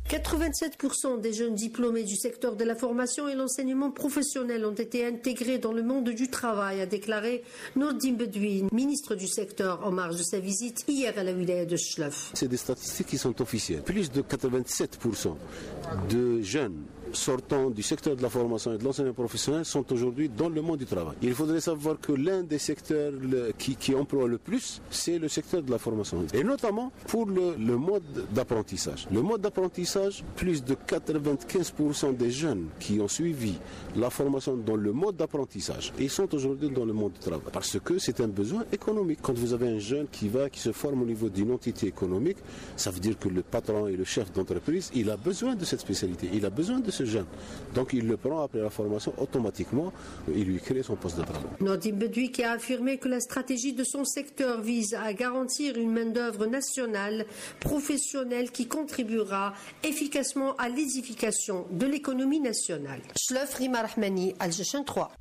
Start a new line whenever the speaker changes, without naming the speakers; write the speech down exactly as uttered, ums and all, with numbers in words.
quatre-vingt-sept pour cent des jeunes diplômés du secteur de la formation et l'enseignement professionnel ont été intégrés dans le monde du travail, a déclaré Nourdine Bedoui, ministre du secteur, en marge de sa visite hier à la wilaya de Chlef.
C'est des statistiques qui sont officielles. Plus de quatre-vingt-sept pour cent de jeunes sortant du secteur de la formation et de l'enseignement professionnel sont aujourd'hui dans le monde du travail. Il faudrait savoir que l'un des secteurs qui, qui emploie le plus, c'est le secteur de la formation. Et notamment pour le, le mode d'apprentissage. Le mode d'apprentissage, plus de quatre-vingt-quinze pour cent des jeunes qui ont suivi la formation dans le mode d'apprentissage, ils sont aujourd'hui dans le monde du travail. Parce que c'est un besoin économique. Quand vous avez un jeune qui va, qui se forme au niveau d'une entité économique, ça veut dire que le patron et le chef d'entreprise, il a besoin de cette spécialité. Il a besoin de ce jeune. Donc il le prend après la formation automatiquement, il lui crée son poste de travail.
Nourdine Bedoui qui a affirmé que la stratégie de son secteur vise à garantir une main-d'œuvre nationale, professionnelle qui contribuera efficacement à l'édification de l'économie nationale. Chlef, Rima Rahmani, Al Jeshan trois.